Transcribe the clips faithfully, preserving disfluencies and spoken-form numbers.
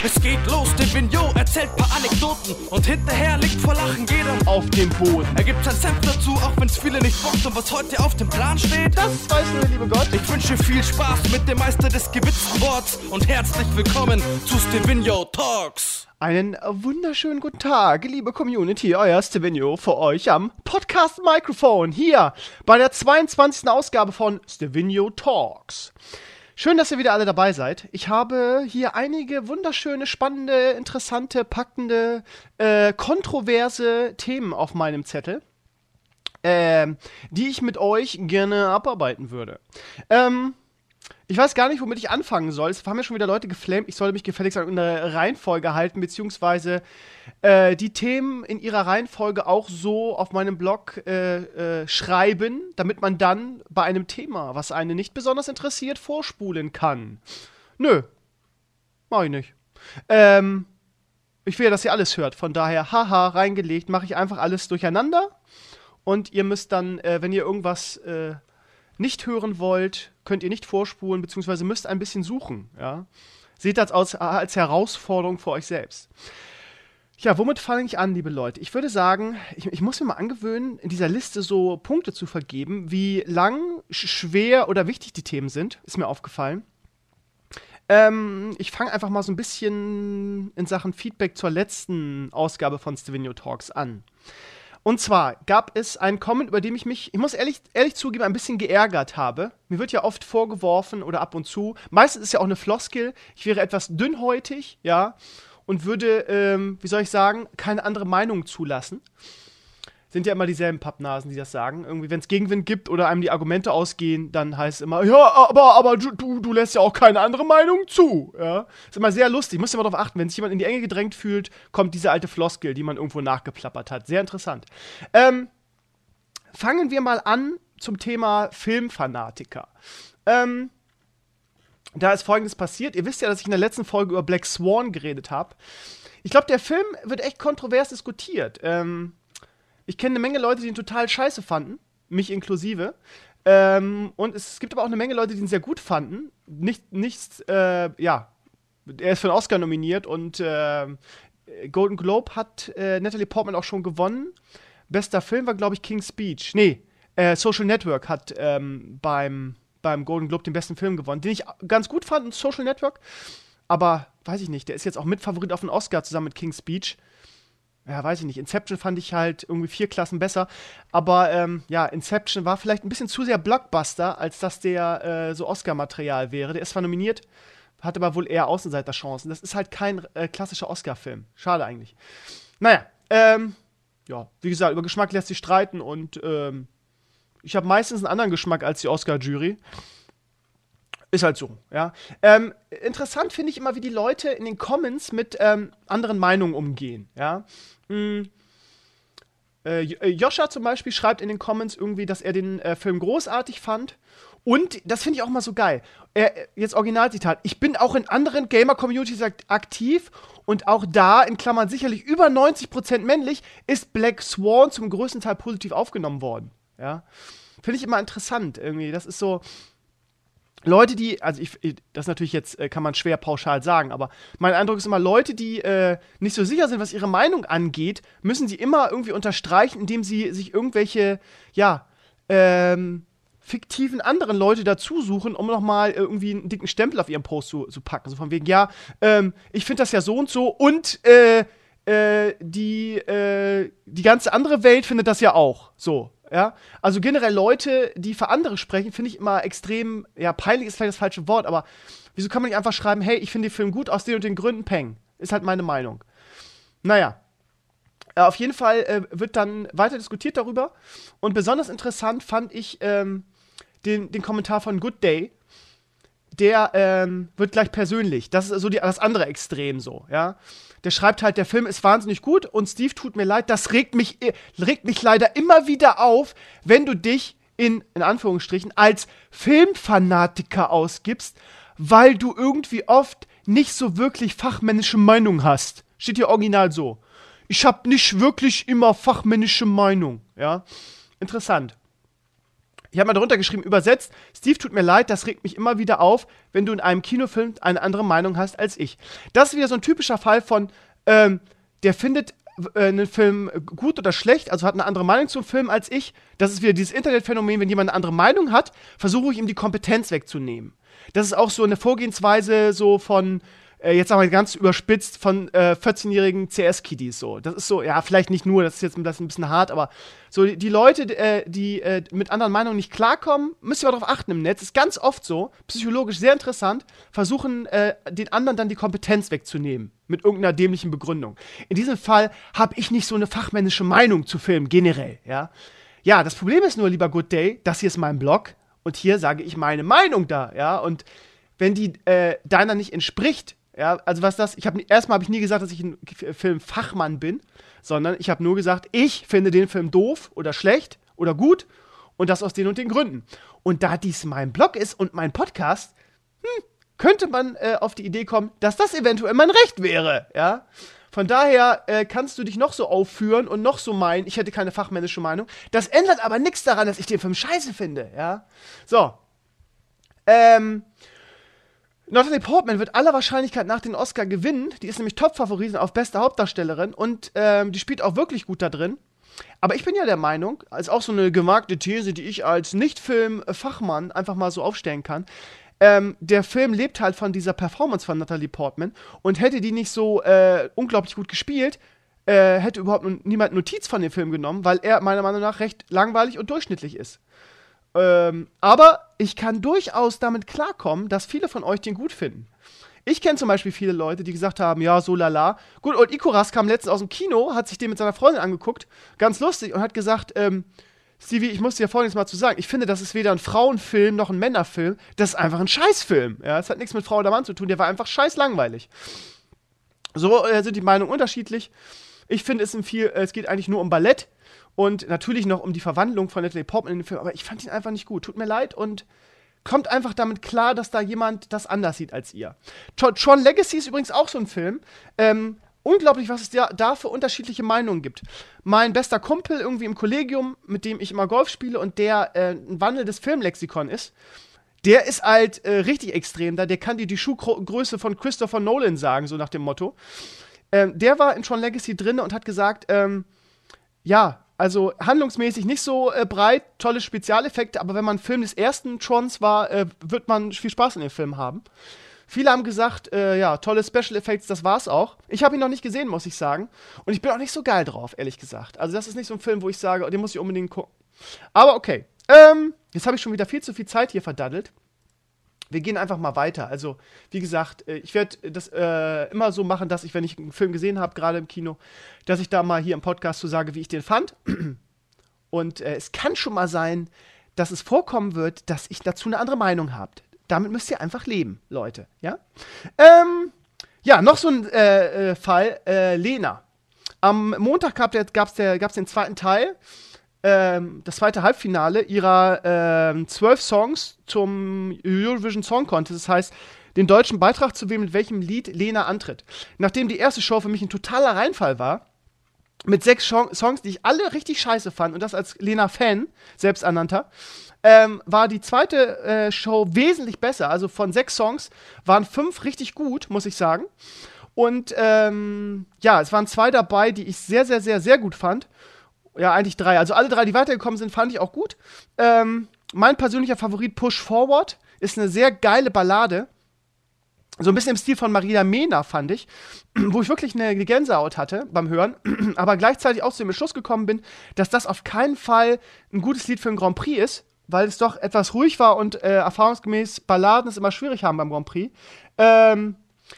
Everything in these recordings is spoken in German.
Es geht los, der Vigneault erzählt paar Anekdoten und hinterher liegt vor Lachen jeder auf dem Boden. Er gibt sein Senf dazu, auch wenn's viele nicht bockt. Und was heute auf dem Plan steht, das weiß nur der liebe Gott. Ich wünsche viel Spaß mit dem Meister des gewitzten Worts und herzlich willkommen zu Stevino Talks. Einen wunderschönen guten Tag, liebe Community, euer Stevino für euch am Podcast-Mikrofon hier bei der zweiundzwanzigsten Ausgabe von Stevino Talks. Schön, dass ihr wieder alle dabei seid. Ich habe hier einige wunderschöne, spannende, interessante, packende, äh, kontroverse Themen auf meinem Zettel, äh, die ich mit euch gerne abarbeiten würde. Ähm, ich weiß gar nicht, womit ich anfangen soll. Es haben ja schon wieder Leute geflamed. Ich sollte mich gefälligst an eine Reihenfolge halten, beziehungsweise äh, die Themen in ihrer Reihenfolge auch so auf meinem Blog äh, äh, schreiben, damit man dann bei einem Thema, was einen nicht besonders interessiert, vorspulen kann. Nö, mach ich nicht. Ähm, ich will ja, dass ihr alles hört. Von daher, haha, reingelegt, mache ich einfach alles durcheinander. Und ihr müsst dann, äh, wenn ihr irgendwas äh, nicht hören wollt, könnt ihr nicht vorspulen, beziehungsweise müsst ein bisschen suchen, ja. Seht das als, als Herausforderung für euch selbst. Ja, womit fange ich an, liebe Leute? Ich würde sagen, ich, ich muss mir mal angewöhnen, in dieser Liste so Punkte zu vergeben, wie lang, schwer oder wichtig die Themen sind, ist mir aufgefallen. Ähm, ich fange einfach mal so ein bisschen in Sachen Feedback zur letzten Ausgabe von Stevino Talks an. Und zwar gab es einen Comment, über den ich mich, ich muss ehrlich, ehrlich zugeben, ein bisschen geärgert habe. Mir wird ja oft vorgeworfen oder ab und zu, meistens ist ja auch eine Floskel, ich wäre etwas dünnhäutig, ja, und würde, ähm, wie soll ich sagen, keine andere Meinung zulassen. Sind ja immer dieselben Pappnasen, die das sagen. Irgendwie, wenn es Gegenwind gibt oder einem die Argumente ausgehen, dann heißt es immer, ja, aber, aber du, du, du lässt ja auch keine andere Meinung zu. Ja? Ist immer sehr lustig. Muss immer darauf achten, wenn sich jemand in die Enge gedrängt fühlt, kommt diese alte Floskel, die man irgendwo nachgeplappert hat. Sehr interessant. Ähm, fangen wir mal an zum Thema Filmfanatiker. Ähm, da ist Folgendes passiert. Ihr wisst ja, dass ich in der letzten Folge über Black Swan geredet habe. Ich glaube, der Film wird echt kontrovers diskutiert. Ähm, Ich kenne eine Menge Leute, die ihn total scheiße fanden, mich inklusive. Ähm, und es gibt aber auch eine Menge Leute, die ihn sehr gut fanden. Nicht, nichts, äh, ja, er ist für einen Oscar nominiert und äh, Golden Globe hat äh, Natalie Portman auch schon gewonnen. Bester Film war, glaube ich, King's Speech. Nee, äh, Social Network hat ähm, beim, beim Golden Globe den besten Film gewonnen, den ich ganz gut fand, Social Network. Aber, weiß ich nicht, der ist jetzt auch Mitfavorit auf den Oscar zusammen mit King's Speech. Ja, weiß ich nicht. Inception fand ich halt irgendwie vier Klassen besser. Aber ähm, ja, Inception war vielleicht ein bisschen zu sehr Blockbuster, als dass der äh, so Oscar-Material wäre. Der ist zwar nominiert, hat aber wohl eher Außenseiterchancen. Das ist halt kein äh, klassischer Oscar-Film. Schade eigentlich. Naja, ähm, ja, wie gesagt, über Geschmack lässt sich streiten und ähm, ich habe meistens einen anderen Geschmack als die Oscar-Jury. Ist halt so, ja. Ähm, interessant finde ich immer, wie die Leute in den Comments mit ähm, anderen Meinungen umgehen, ja. Hm. Äh, Joscha zum Beispiel schreibt in den Comments irgendwie, dass er den äh, Film großartig fand. Und, das finde ich auch mal so geil, er, jetzt Originalzitat, ich bin auch in anderen Gamer-Communities aktiv und auch da, in Klammern sicherlich über neunzig Prozent männlich, ist Black Swan zum größten Teil positiv aufgenommen worden, ja. Finde ich immer interessant, irgendwie, das ist so Leute, die, also ich, das natürlich jetzt äh, kann man schwer pauschal sagen, aber mein Eindruck ist immer, Leute, die äh, nicht so sicher sind, was ihre Meinung angeht, müssen sie immer irgendwie unterstreichen, indem sie sich irgendwelche, ja, ähm, fiktiven anderen Leute dazu suchen, um nochmal irgendwie einen dicken Stempel auf ihren Post zu, zu packen. So von wegen, ja, ähm, ich finde das ja so und so und äh, äh, die, äh, die ganze andere Welt findet das ja auch. So. Ja, also generell Leute, die für andere sprechen, finde ich immer extrem, ja, peinlich ist vielleicht das falsche Wort, aber wieso kann man nicht einfach schreiben, hey, ich finde den Film gut aus den und den Gründen, peng. Ist halt meine Meinung. Naja, äh, auf jeden Fall äh, wird dann weiter diskutiert darüber und besonders interessant fand ich ähm, den, den Kommentar von Good Day. Der ähm, wird gleich persönlich. Das ist so die, das andere Extrem so, ja. Der schreibt halt, der Film ist wahnsinnig gut und Steve, tut mir leid, das regt mich, regt mich leider immer wieder auf, wenn du dich in, in Anführungsstrichen, als Filmfanatiker ausgibst, weil du irgendwie oft nicht so wirklich fachmännische Meinung hast. Steht hier original so. Ich hab nicht wirklich immer fachmännische Meinung, ja. Interessant. Ich habe mal darunter geschrieben, übersetzt, Steve, tut mir leid, das regt mich immer wieder auf, wenn du in einem Kinofilm eine andere Meinung hast als ich. Das ist wieder so ein typischer Fall von, ähm, der findet äh, einen Film gut oder schlecht, also hat eine andere Meinung zum Film als ich. Das ist wieder dieses Internetphänomen, wenn jemand eine andere Meinung hat, versuche ich ihm die Kompetenz wegzunehmen. Das ist auch so eine Vorgehensweise so von, äh, jetzt sagen wir ganz überspitzt, von äh, vierzehnjährigen C S-Kiddies so. Das ist so, ja, vielleicht nicht nur, das ist jetzt das ist ein bisschen hart, aber so die, die Leute, äh, die äh, mit anderen Meinungen nicht klarkommen, müsst ihr aber darauf achten im Netz, ist ganz oft so, psychologisch sehr interessant, versuchen äh, den anderen dann die Kompetenz wegzunehmen, mit irgendeiner dämlichen Begründung. In diesem Fall habe ich nicht so eine fachmännische Meinung zu Filmen, generell, ja. Ja, das Problem ist nur, lieber Good Day, das hier ist mein Blog und hier sage ich meine Meinung da, ja, und wenn die äh, deiner nicht entspricht, ja, also was das, ich habe erstmal habe ich nie gesagt, dass ich ein Filmfachmann bin, sondern ich habe nur gesagt, ich finde den Film doof oder schlecht oder gut und das aus den und den Gründen. Und da dies mein Blog ist und mein Podcast, hm, könnte man äh, auf die Idee kommen, dass das eventuell mein Recht wäre, ja. Von daher äh, kannst du dich noch so aufführen und noch so meinen, ich hätte keine fachmännische Meinung. Das ändert aber nichts daran, dass ich den Film scheiße finde, ja. So. Ähm, Natalie Portman wird aller Wahrscheinlichkeit nach den Oscar gewinnen. Die ist nämlich Top-Favoritin auf beste Hauptdarstellerin und ähm, die spielt auch wirklich gut da drin. Aber ich bin ja der Meinung, als auch so eine gewagte These, die ich als Nicht-Film-Fachmann einfach mal so aufstellen kann, ähm, der Film lebt halt von dieser Performance von Natalie Portman und hätte die nicht so äh, unglaublich gut gespielt, äh, hätte überhaupt niemand Notiz von dem Film genommen, weil er meiner Meinung nach recht langweilig und durchschnittlich ist. Ähm, aber ich kann durchaus damit klarkommen, dass viele von euch den gut finden. Ich kenne zum Beispiel viele Leute, die gesagt haben, ja, so lala. Gut, und Ikoras kam letztens aus dem Kino, hat sich den mit seiner Freundin angeguckt, ganz lustig, und hat gesagt, ähm, Stevie, ich muss dir Folgendes mal zu sagen, ich finde, das ist weder ein Frauenfilm noch ein Männerfilm, das ist einfach ein Scheißfilm. Ja, das hat nichts mit Frau oder Mann zu tun, der war einfach scheiß langweilig. So äh, sind die Meinungen unterschiedlich. Ich finde, es, viel, äh, es geht eigentlich nur um Ballett und natürlich noch um die Verwandlung von Natalie Portman in den Film, aber ich fand ihn einfach nicht gut. Tut mir leid und kommt einfach damit klar, dass da jemand das anders sieht als ihr. Tron Legacy ist übrigens auch so ein Film. Ähm, unglaublich, was es da, da für unterschiedliche Meinungen gibt. Mein bester Kumpel irgendwie im Kollegium, mit dem ich immer Golf spiele und der äh, ein wandelndes Filmlexikon ist, der ist halt äh, richtig extrem da. Der kann dir die Schuhgröße von Christopher Nolan sagen, so nach dem Motto. Ähm, der war in Tron Legacy drin und hat gesagt, ähm, ja, also handlungsmäßig nicht so äh, breit, tolle Spezialeffekte, aber wenn man Film des ersten Trons war, äh, wird man viel Spaß in dem Film haben. Viele haben gesagt, äh, ja, tolle Special Effects, das war's auch. Ich habe ihn noch nicht gesehen, muss ich sagen. Und ich bin auch nicht so geil drauf, ehrlich gesagt. Also das ist nicht so ein Film, wo ich sage, den muss ich unbedingt gucken. Aber okay, ähm, jetzt habe ich schon wieder viel zu viel Zeit hier verdaddelt. Wir gehen einfach mal weiter. Also, wie gesagt, ich werde das äh, immer so machen, dass ich, wenn ich einen Film gesehen habe, gerade im Kino, dass ich da mal hier im Podcast so sage, wie ich den fand. Und äh, es kann schon mal sein, dass es vorkommen wird, dass ich dazu eine andere Meinung habe. Damit müsst ihr einfach leben, Leute. Ja, ähm, ja noch so ein äh, äh, Fall. Äh, Lena. Am Montag gab es den zweiten Teil. Das zweite Halbfinale ihrer äh, zwölf Songs zum Eurovision Song Contest. Das heißt, den deutschen Beitrag zu wählen, mit welchem Lied Lena antritt. Nachdem die erste Show für mich ein totaler Reinfall war, mit sechs Songs, die ich alle richtig scheiße fand, und das als Lena-Fan, selbsternannter, ähm, war die zweite äh, Show wesentlich besser. Also von sechs Songs waren fünf richtig gut, muss ich sagen. Und ähm, ja, es waren zwei dabei, die ich sehr, sehr, sehr, sehr gut fand. Ja, eigentlich drei. Also alle drei, die weitergekommen sind, fand ich auch gut. Ähm, mein persönlicher Favorit, Push Forward, ist eine sehr geile Ballade. So ein bisschen im Stil von Maria Mena, fand ich. Wo ich wirklich eine Gänsehaut hatte beim Hören. Aber gleichzeitig auch zu dem Entschluss gekommen bin, dass das auf keinen Fall ein gutes Lied für einen Grand Prix ist. Weil es doch etwas ruhig war und äh, erfahrungsgemäß Balladen es immer schwierig haben beim Grand Prix. Ähm,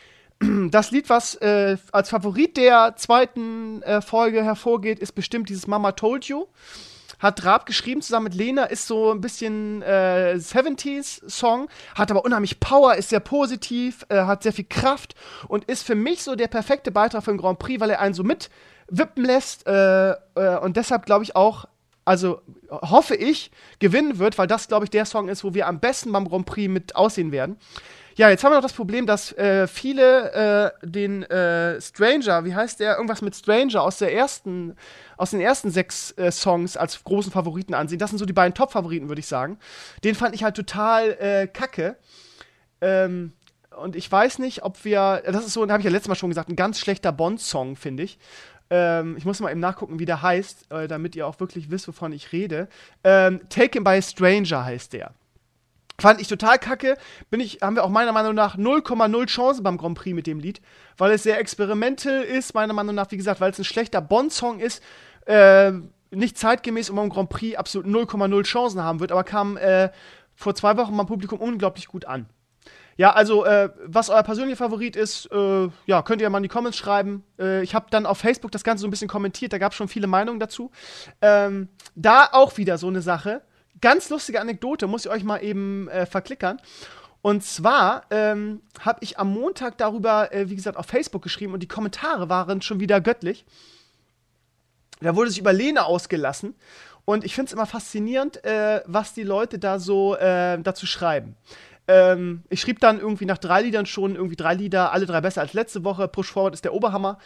Das Lied, was äh, als Favorit der zweiten äh, Folge hervorgeht, ist bestimmt dieses Mama Told You. Hat Raab geschrieben zusammen mit Lena, ist so ein bisschen äh, siebziger-Song, hat aber unheimlich Power, ist sehr positiv, äh, hat sehr viel Kraft und ist für mich so der perfekte Beitrag für den Grand Prix, weil er einen so mitwippen lässt äh, äh, und deshalb glaube ich auch, also hoffe ich, gewinnen wird, weil das, glaube ich, der Song ist, wo wir am besten beim Grand Prix mit aussehen werden. Ja, jetzt haben wir noch das Problem, dass äh, viele äh, den äh, Stranger, wie heißt der, irgendwas mit Stranger aus der ersten, aus den ersten sechs äh, Songs als großen Favoriten ansehen. Das sind so die beiden Top-Favoriten, würde ich sagen. Den fand ich halt total äh, kacke. Ähm, und ich weiß nicht, ob wir, das ist so, habe ich ja letztes Mal schon gesagt, ein ganz schlechter Bond-Song, finde ich. Ähm, ich muss mal eben nachgucken, wie der heißt, äh, damit ihr auch wirklich wisst, wovon ich rede. Ähm, Taken by a Stranger heißt der. Fand ich total kacke. Bin ich, haben wir auch meiner Meinung nach null Komma null Chancen beim Grand Prix mit dem Lied, weil es sehr experimental ist, meiner Meinung nach, wie gesagt, weil es ein schlechter Bond-Song ist, äh, nicht zeitgemäß und beim Grand Prix absolut null Komma null Chancen haben wird, aber kam äh, vor zwei Wochen beim Publikum unglaublich gut an. Ja, also, äh, was euer persönlicher Favorit ist, äh, ja, könnt ihr mal in die Comments schreiben. Äh, ich habe dann auf Facebook das Ganze so ein bisschen kommentiert, da gab es schon viele Meinungen dazu. Ähm, da auch wieder so eine Sache. Ganz lustige Anekdote, muss ich euch mal eben äh, verklickern. Und zwar ähm, habe ich am Montag darüber, äh, wie gesagt, auf Facebook geschrieben und die Kommentare waren schon wieder göttlich. Da wurde sich über Lena ausgelassen. Und ich finde es immer faszinierend, äh, was die Leute da so äh, dazu schreiben. Ähm, ich schrieb dann irgendwie nach drei Liedern schon, irgendwie drei Lieder, alle drei besser als letzte Woche. Push Forward ist der Oberhammer.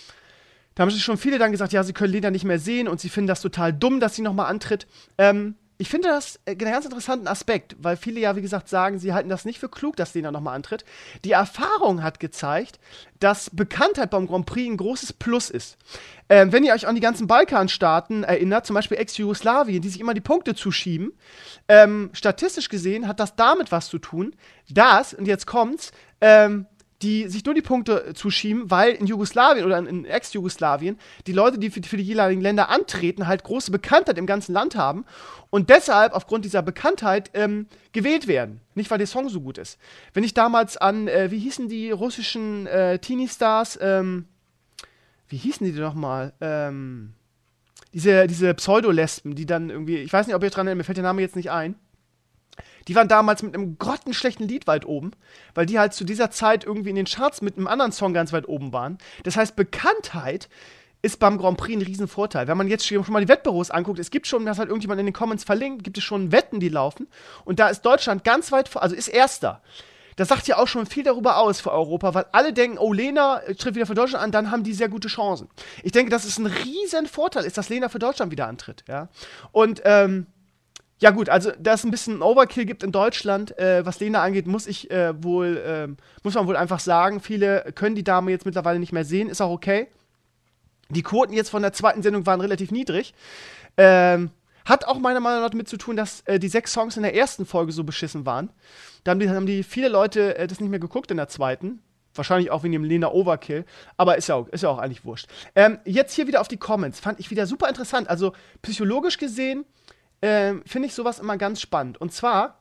Da haben sich schon viele dann gesagt, ja, sie können Lena nicht mehr sehen und sie finden das total dumm, dass sie nochmal antritt. Ähm, Ich finde das einen ganz interessanten Aspekt, weil viele ja, wie gesagt, sagen, sie halten das nicht für klug, dass Lena nochmal antritt. Die Erfahrung hat gezeigt, dass Bekanntheit beim Grand Prix ein großes Plus ist. Ähm, wenn ihr euch an die ganzen Balkanstaaten erinnert, zum Beispiel Ex-Jugoslawien, die sich immer die Punkte zuschieben, ähm, statistisch gesehen hat das damit was zu tun, dass, und jetzt kommt's, ähm, die sich nur die Punkte zuschieben, weil in Jugoslawien oder in Ex-Jugoslawien die Leute, die für, für die jeweiligen Länder antreten, halt große Bekanntheit im ganzen Land haben und deshalb aufgrund dieser Bekanntheit ähm, gewählt werden. Nicht, weil der Song so gut ist. Wenn ich damals an, äh, wie hießen die russischen äh, Teenie-Stars, ähm, wie hießen die denn nochmal? Ähm, diese, diese Pseudo-Lesben, die dann irgendwie, ich weiß nicht, ob ihr dran erinnert, mir fällt der Name jetzt nicht ein. Die waren damals mit einem grottenschlechten Lied weit oben, weil die halt zu dieser Zeit irgendwie in den Charts mit einem anderen Song ganz weit oben waren. Das heißt, Bekanntheit ist beim Grand Prix ein Riesenvorteil. Wenn man jetzt schon mal die Wettbüros anguckt, es gibt schon, das hat irgendjemand in den Comments verlinkt, gibt es schon Wetten, die laufen. Und da ist Deutschland ganz weit vor, also ist Erster. Das sagt ja auch schon viel darüber aus für Europa, weil alle denken, oh, Lena tritt wieder für Deutschland an, dann haben die sehr gute Chancen. Ich denke, dass es ein riesen Vorteil ist, dass Lena für Deutschland wieder antritt. Ja? Und, ähm, ja gut, also dass es ein bisschen Overkill gibt in Deutschland, äh, was Lena angeht, muss ich äh, wohl, äh, muss man wohl einfach sagen. Viele können die Dame jetzt mittlerweile nicht mehr sehen, ist auch okay. Die Quoten jetzt von der zweiten Sendung waren relativ niedrig. Ähm, hat auch meiner Meinung nach damit zu tun, dass äh, die sechs Songs in der ersten Folge so beschissen waren. Da haben die, haben die viele Leute äh, das nicht mehr geguckt in der zweiten. Wahrscheinlich auch wegen dem Lena Overkill. Aber ist ja auch, ist ja auch eigentlich wurscht. Ähm, jetzt hier wieder auf die Comments. Fand ich wieder super interessant. Also psychologisch gesehen Ähm, finde ich sowas immer ganz spannend. Und zwar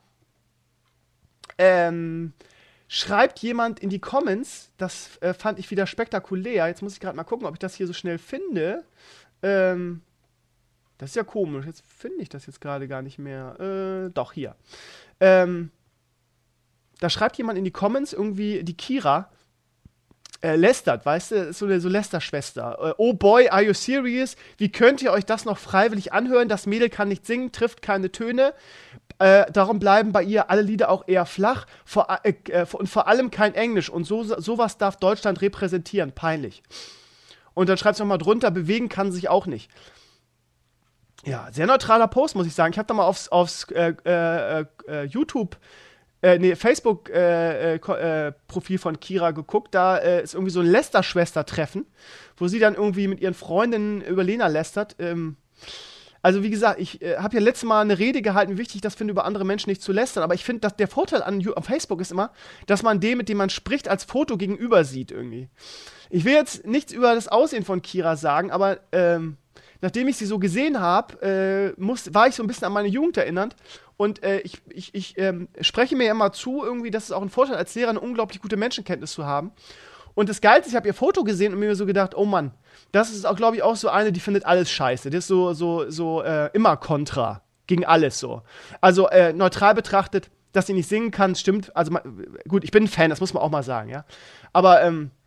ähm, schreibt jemand in die Comments, das äh, fand ich wieder spektakulär. Jetzt muss ich gerade mal gucken, ob ich das hier so schnell finde. Ähm, das ist ja komisch. Jetzt finde ich das jetzt gerade gar nicht mehr. Äh, doch, hier. Ähm, da schreibt jemand in die Comments irgendwie, die Kira Äh, lästert, weißt du, ist so eine so Lästerschwester. Äh, oh boy, are you serious? Wie könnt ihr euch das noch freiwillig anhören? Das Mädel kann nicht singen, trifft keine Töne. Äh, darum bleiben bei ihr alle Lieder auch eher flach vor, äh, äh, und vor allem kein Englisch. Und so, sowas darf Deutschland repräsentieren. Peinlich. Und dann schreibt es nochmal drunter, bewegen kann sich auch nicht. Ja, sehr neutraler Post, muss ich sagen. Ich habe da mal aufs, aufs äh, äh, äh, YouTube Äh, nee, Facebook-Profil äh, äh, von Kira geguckt, da äh, ist irgendwie so ein Lästerschwester-Treffen, wo sie dann irgendwie mit ihren Freundinnen über Lena lästert. Ähm, also wie gesagt, ich äh, habe ja letztes Mal eine Rede gehalten, wie wichtig ich das finde, über andere Menschen nicht zu lästern, aber ich finde, dass der Vorteil an, an Facebook ist immer, dass man dem, mit dem man spricht, als Foto gegenüber sieht irgendwie. Ich will jetzt nichts über das Aussehen von Kira sagen, aber ähm, nachdem ich sie so gesehen habe, äh, war ich so ein bisschen an meine Jugend erinnert. Und äh, ich, ich, ich ähm, spreche mir ja immer zu, irgendwie, dass es auch ein Vorteil als Lehrer, eine unglaublich gute Menschenkenntnis zu haben. Und das Geilste, ich habe ihr Foto gesehen und mir so gedacht, oh Mann, das ist auch, glaube ich, auch so eine, die findet alles scheiße. Die ist so, so, so äh, immer kontra gegen alles so. Also äh, neutral betrachtet, dass sie nicht singen kann, stimmt. Also gut, ich bin ein Fan, das muss man auch mal sagen, ja. Aber ähm,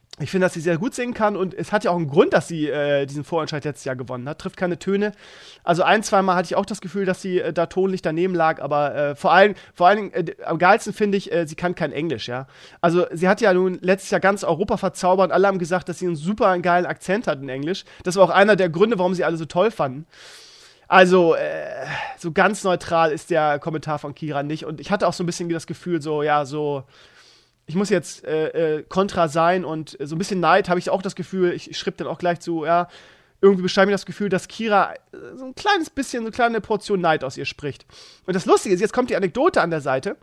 Ich finde, dass sie sehr gut singen kann und es hat ja auch einen Grund, dass sie äh, diesen Vorentscheid letztes Jahr gewonnen hat. Trifft keine Töne. Also ein, zweimal hatte ich auch das Gefühl, dass sie äh, da tonlich daneben lag, aber äh, vor allem, vor allen Dingen, äh, am geilsten finde ich, äh, sie kann kein Englisch, ja. Also sie hat ja nun letztes Jahr ganz Europa verzaubert. Alle haben gesagt, dass sie einen super einen geilen Akzent hat in Englisch. Das war auch einer der Gründe, warum sie alle so toll fanden. Also, äh, so ganz neutral ist der Kommentar von Kira nicht. Und ich hatte auch so ein bisschen das Gefühl, so, ja, so ich muss jetzt äh, äh, kontra sein und äh, so ein bisschen Neid habe ich auch das Gefühl, ich, ich schrieb dann auch gleich so, ja, irgendwie beschreibe ich das Gefühl, dass Kira äh, so ein kleines bisschen, so eine kleine Portion Neid aus ihr spricht. Und das Lustige ist, jetzt kommt die Anekdote an der Seite,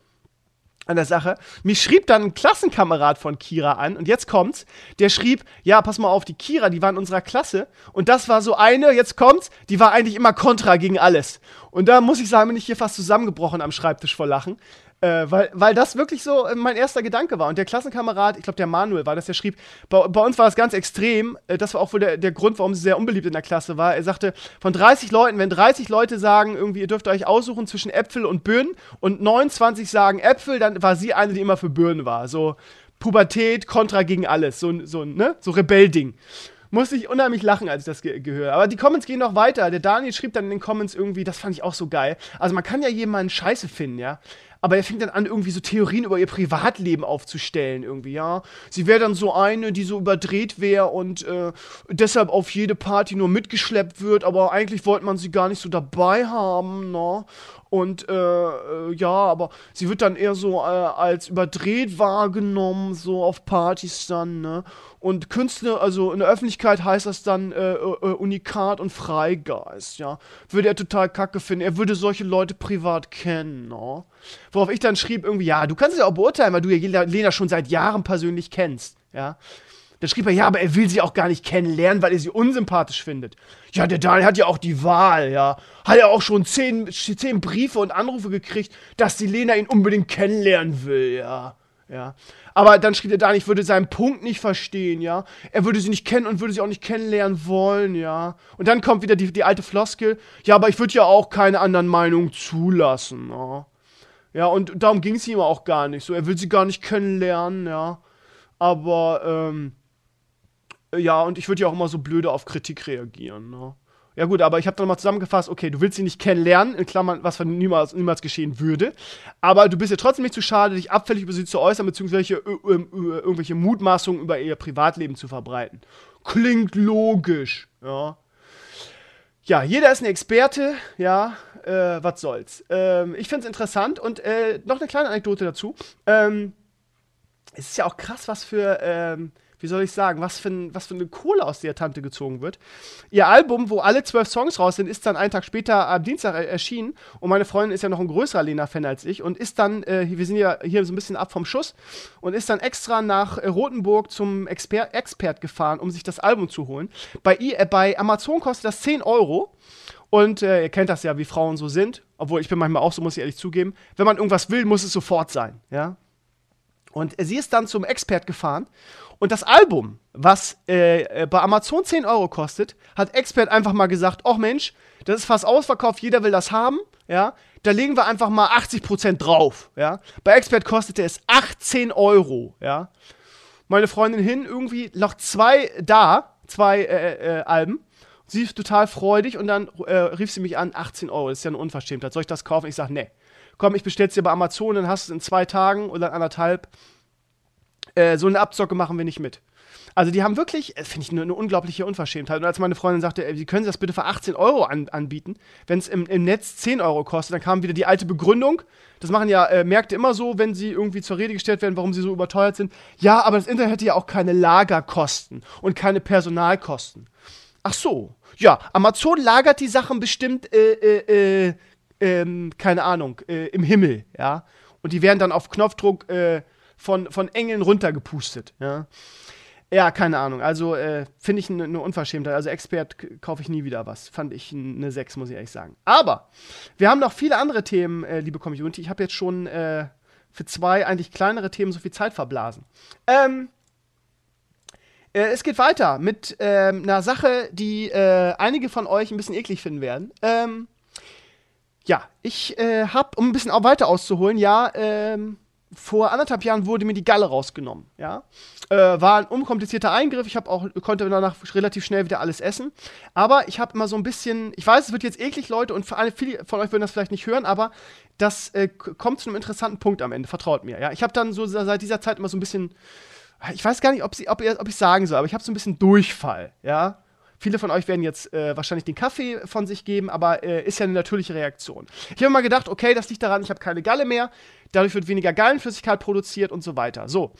an der Sache. Mich schrieb dann ein Klassenkamerad von Kira an und jetzt kommt's, der schrieb, ja, pass mal auf, die Kira, die war in unserer Klasse und das war so eine, jetzt kommt's, die war eigentlich immer kontra gegen alles. Und da muss ich sagen, bin ich hier fast zusammengebrochen am Schreibtisch vor Lachen. Äh, weil, weil das wirklich so äh, mein erster Gedanke war. Und der Klassenkamerad, ich glaube, der Manuel war das, der schrieb, bei, bei uns war das ganz extrem. Äh, das war auch wohl der, der Grund, warum sie sehr unbeliebt in der Klasse war. Er sagte, von dreißig Leuten, wenn dreißig Leute sagen, irgendwie, ihr dürft euch aussuchen zwischen Äpfel und Birnen und neunundzwanzig sagen Äpfel, dann war sie eine, die immer für Birnen war. So Pubertät, Kontra gegen alles. So, so, ne? So Rebellding. Musste ich unheimlich lachen, als ich das ge- gehört. Aber die Comments gehen noch weiter. Der Daniel schrieb dann in den Comments irgendwie, das fand ich auch so geil. Also man kann ja jemanden Scheiße finden, ja. Aber er fängt dann an, irgendwie so Theorien über ihr Privatleben aufzustellen, irgendwie, ja. Sie wäre dann so eine, die so überdreht wäre und äh, deshalb auf jede Party nur mitgeschleppt wird, aber eigentlich wollte man sie gar nicht so dabei haben, ne? Und äh, äh, ja, aber sie wird dann eher so äh, als überdreht wahrgenommen, so auf Partys dann, ne? Und Künstler, also in der Öffentlichkeit heißt das dann äh, äh, Unikat und Freigeist, ja. Würde er total kacke finden. Er würde solche Leute privat kennen, ne? Worauf ich dann schrieb irgendwie, ja, du kannst es ja auch beurteilen, weil du ja Lena schon seit Jahren persönlich kennst, ja. Da schrieb er, ja, aber er will sie auch gar nicht kennenlernen, weil er sie unsympathisch findet. Ja, der Daniel hat ja auch die Wahl, ja. Hat ja auch schon zehn, zehn Briefe und Anrufe gekriegt, dass die Lena ihn unbedingt kennenlernen will, ja. Ja. Aber dann schrieb der Daniel, ich würde seinen Punkt nicht verstehen, ja. Er würde sie nicht kennen und würde sie auch nicht kennenlernen wollen, ja. Und dann kommt wieder die, die alte Floskel, ja, aber ich würde ja auch keine anderen Meinungen zulassen, ja. Ja, und darum ging es ihm auch gar nicht so. Er will sie gar nicht kennenlernen, ja. Aber, ähm, ja, und ich würde ja auch immer so blöde auf Kritik reagieren, ne? Ja gut, aber ich habe dann mal zusammengefasst, okay, du willst sie nicht kennenlernen, in Klammern, was niemals, niemals geschehen würde, aber du bist ja trotzdem nicht zu schade, dich abfällig über sie zu äußern, beziehungsweise äh, äh, äh, irgendwelche Mutmaßungen über ihr Privatleben zu verbreiten. Klingt logisch, ja. Ja, jeder ist ein Experte, ja, äh, was soll's. Ähm, ich find's interessant und äh, noch eine kleine Anekdote dazu. Ähm, es ist ja auch krass, was für, ähm, wie soll ich sagen, was für, ein, was für eine Kohle aus der Tante gezogen wird. Ihr Album, wo alle zwölf Songs raus sind, ist dann einen Tag später am Dienstag erschienen. Und meine Freundin ist ja noch ein größerer Lena-Fan als ich und ist dann, äh, wir sind ja hier so ein bisschen ab vom Schuss, und ist dann extra nach äh, Rothenburg zum Exper- Expert gefahren, um sich das Album zu holen. Bei, I- äh, bei Amazon kostet das zehn Euro. Und äh, ihr kennt das ja, wie Frauen so sind. Obwohl, ich bin manchmal auch so, muss ich ehrlich zugeben. Wenn man irgendwas will, muss es sofort sein, ja. Und sie ist dann zum Expert gefahren. Und das Album, was äh, bei Amazon zehn Euro kostet, hat Expert einfach mal gesagt, ach Mensch, das ist fast ausverkauft, jeder will das haben, ja. Da legen wir einfach mal achtzig Prozent drauf, ja. Bei Expert kostete es achtzehn Euro, ja. Meine Freundin hin, irgendwie noch zwei da, zwei äh, äh, Alben. Sie ist total freudig und dann äh, rief sie mich an, achtzehn Euro, das ist ja eine Unverschämtheit. Soll ich das kaufen? Ich sag, nee. Komm, ich bestell's dir bei Amazon, dann hast du es in zwei Tagen oder anderthalb. Äh, so eine Abzocke machen wir nicht mit. Also die haben wirklich, finde ich, eine, eine unglaubliche Unverschämtheit. Und als meine Freundin sagte, ey, Sie können das bitte für achtzehn Euro an, anbieten, wenn es im, im Netz zehn Euro kostet, dann kam wieder die alte Begründung. Das machen ja äh, Märkte immer so, wenn sie irgendwie zur Rede gestellt werden, warum sie so überteuert sind. Ja, aber das Internet hätte ja auch keine Lagerkosten und keine Personalkosten. Ach so, ja, Amazon lagert die Sachen bestimmt, äh, äh, äh, ähm, keine Ahnung, äh, im Himmel, ja. Und die werden dann auf Knopfdruck äh, von, von Engeln runtergepustet, ja. Ja, keine Ahnung, also äh, finde ich eine ne Unverschämtheit. Also Expert k- kaufe ich nie wieder was. Fand ich eine sechs, muss ich ehrlich sagen. Aber wir haben noch viele andere Themen, äh, liebe Community. Ich habe jetzt schon äh, für zwei eigentlich kleinere Themen so viel Zeit verblasen. Ähm, äh, es geht weiter mit ähm, einer Sache, die äh, einige von euch ein bisschen eklig finden werden. Ähm, ja, ich äh, habe, um ein bisschen auch weiter auszuholen, ja, ähm, vor anderthalb Jahren wurde mir die Galle rausgenommen, ja. Äh, war ein unkomplizierter Eingriff, ich hab auch, konnte danach relativ schnell wieder alles essen. Aber ich habe immer so ein bisschen, ich weiß, es wird jetzt eklig, Leute, und für alle, viele von euch würden das vielleicht nicht hören, aber das äh, kommt zu einem interessanten Punkt am Ende, vertraut mir, ja. Ich habe dann so seit dieser Zeit immer so ein bisschen, ich weiß gar nicht, ob, sie, ob, ob ich sagen soll, aber ich habe so ein bisschen Durchfall, ja. Viele von euch werden jetzt äh, wahrscheinlich den Kaffee von sich geben, aber äh, ist ja eine natürliche Reaktion. Ich habe immer gedacht, okay, das liegt daran, ich habe keine Galle mehr, dadurch wird weniger Gallenflüssigkeit produziert und so weiter. So.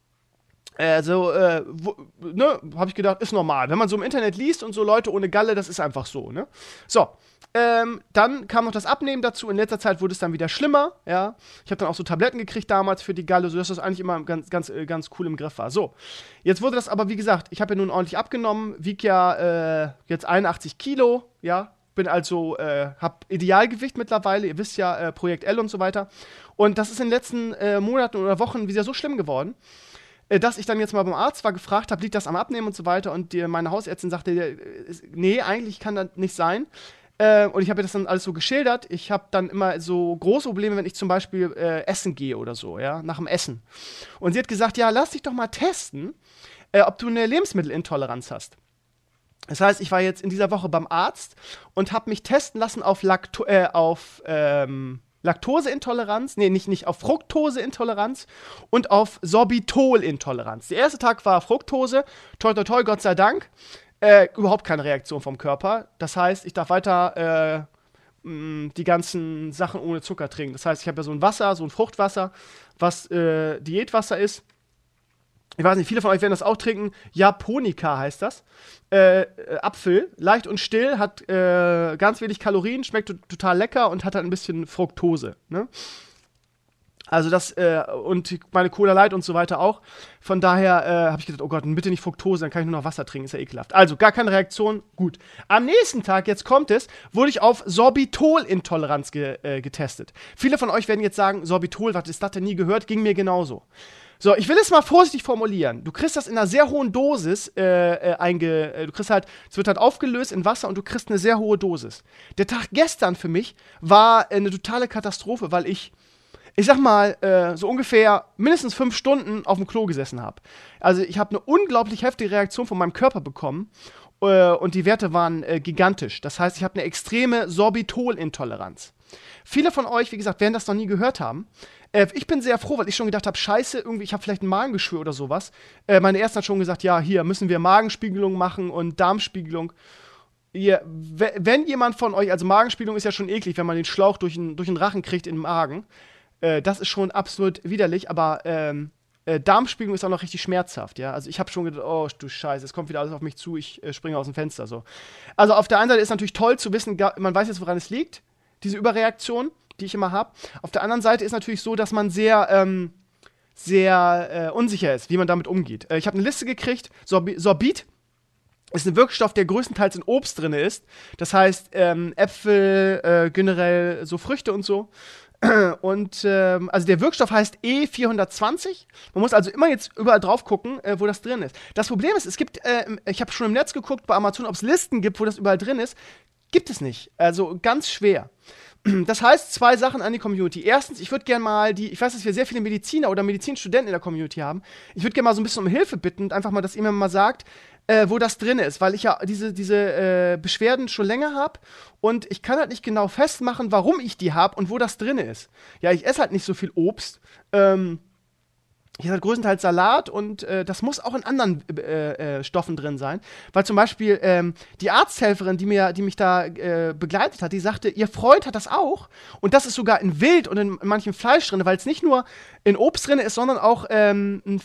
Also, äh, ne, habe ich gedacht, ist normal. Wenn man so im Internet liest und so Leute ohne Galle, das ist einfach so, ne? So. Ähm, dann kam noch das Abnehmen dazu. In letzter Zeit wurde es dann wieder schlimmer, ja. Ich habe dann auch so Tabletten gekriegt damals für die Galle, sodass das eigentlich immer ganz, ganz, ganz cool im Griff war. So, jetzt wurde das aber, wie gesagt, ich habe ja nun ordentlich abgenommen, wieg ja äh, jetzt einundachtzig Kilo, ja. Bin also, äh, hab Idealgewicht mittlerweile, ihr wisst ja, äh, Projekt L und so weiter. Und das ist in den letzten äh, Monaten oder Wochen wieder so schlimm geworden, äh, dass ich dann jetzt mal beim Arzt war, gefragt habe, liegt das am Abnehmen und so weiter. Und die, meine Hausärztin sagte, äh, nee, eigentlich kann das nicht sein. Äh, und ich habe ihr das dann alles so geschildert. Ich habe dann immer so große Probleme, wenn ich zum Beispiel äh, essen gehe oder so, ja, nach dem Essen. Und sie hat gesagt, ja, lass dich doch mal testen, äh, ob du eine Lebensmittelintoleranz hast. Das heißt, ich war jetzt in dieser Woche beim Arzt und habe mich testen lassen auf, Lacto- äh, auf ähm, Laktoseintoleranz, nee, nicht, nicht auf Fructoseintoleranz und auf Sorbitolintoleranz. Der erste Tag war Fructose, toi toi toi, Gott sei Dank. Äh, überhaupt keine Reaktion vom Körper. Das heißt, ich darf weiter äh, mh, die ganzen Sachen ohne Zucker trinken. Das heißt, ich habe ja so ein Wasser, so ein Fruchtwasser, was äh, Diätwasser ist. Ich weiß nicht, viele von euch werden das auch trinken. Japonica heißt das. Äh, äh, Apfel, leicht und still, hat äh, ganz wenig Kalorien, schmeckt total lecker und hat halt ein bisschen Fructose, ne? Also das, äh, und meine Cola Light und so weiter auch. Von daher äh, habe ich gedacht, oh Gott, bitte nicht Fructose, dann kann ich nur noch Wasser trinken, ist ja ekelhaft. Also, gar keine Reaktion, gut. Am nächsten Tag, jetzt kommt es, wurde ich auf Sorbitolintoleranz ge äh, getestet. Viele von euch werden jetzt sagen, Sorbitol, was ist das denn, nie gehört, ging mir genauso. So, ich will es mal vorsichtig formulieren. Du kriegst das in einer sehr hohen Dosis äh, äh, einge... Äh, du kriegst halt, es wird halt aufgelöst in Wasser und du kriegst eine sehr hohe Dosis. Der Tag gestern für mich war äh, eine totale Katastrophe, weil ich ich sag mal, äh, so ungefähr mindestens fünf Stunden auf dem Klo gesessen habe. Also ich habe eine unglaublich heftige Reaktion von meinem Körper bekommen äh, und die Werte waren äh, gigantisch. Das heißt, ich habe eine extreme Sorbitolintoleranz. Viele von euch, wie gesagt, werden das noch nie gehört haben. Äh, ich bin sehr froh, weil ich schon gedacht habe, scheiße, irgendwie, ich habe vielleicht ein Magengeschwür oder sowas. Äh, meine Ärztin hat schon gesagt, ja, hier müssen wir Magenspiegelung machen und Darmspiegelung. Ihr, wenn jemand von euch, also Magenspiegelung ist ja schon eklig, wenn man den Schlauch durch den, durch den Rachen kriegt in den Magen. Äh, das ist schon absolut widerlich, aber ähm, äh, Darmspiegelung ist auch noch richtig schmerzhaft, ja. Also ich habe schon gedacht, oh du Scheiße, es kommt wieder alles auf mich zu, ich äh, springe aus dem Fenster, so. Also auf der einen Seite ist natürlich toll zu wissen, man weiß jetzt, woran es liegt, diese Überreaktion, die ich immer habe. Auf der anderen Seite ist natürlich so, dass man sehr, ähm, sehr äh, unsicher ist, wie man damit umgeht. Äh, ich habe eine Liste gekriegt, Sorbi- Sorbit ist ein Wirkstoff, der größtenteils in Obst drin ist. Das heißt, ähm, Äpfel, äh, generell so Früchte und so. Und ähm, also der Wirkstoff heißt E vierhundertzwanzig. Man muss also immer jetzt überall drauf gucken, äh, wo das drin ist. Das Problem ist, es gibt, äh, ich habe schon im Netz geguckt bei Amazon, ob es Listen gibt, wo das überall drin ist. Gibt es nicht. Also ganz schwer. Das heißt, zwei Sachen an die Community. Erstens, ich würde gerne mal die, ich weiß, dass wir sehr viele Mediziner oder Medizinstudenten in der Community haben. Ich würde gerne mal so ein bisschen um Hilfe bitten und einfach mal, dass ihr mir mal sagt, äh, wo das drin ist, weil ich ja diese, diese äh, Beschwerden schon länger habe und ich kann halt nicht genau festmachen, warum ich die habe und wo das drin ist. Ja, ich esse halt nicht so viel Obst. Ähm, Ich esse halt größtenteils Salat und äh, das muss auch in anderen äh, äh, Stoffen drin sein. Weil zum Beispiel ähm, die Arzthelferin, die, mir, die mich da äh, begleitet hat, die sagte, ihr Freund hat das auch. Und das ist sogar in Wild und in, in manchem Fleisch drin, weil es nicht nur in Obst drin ist, sondern auch ähm, ein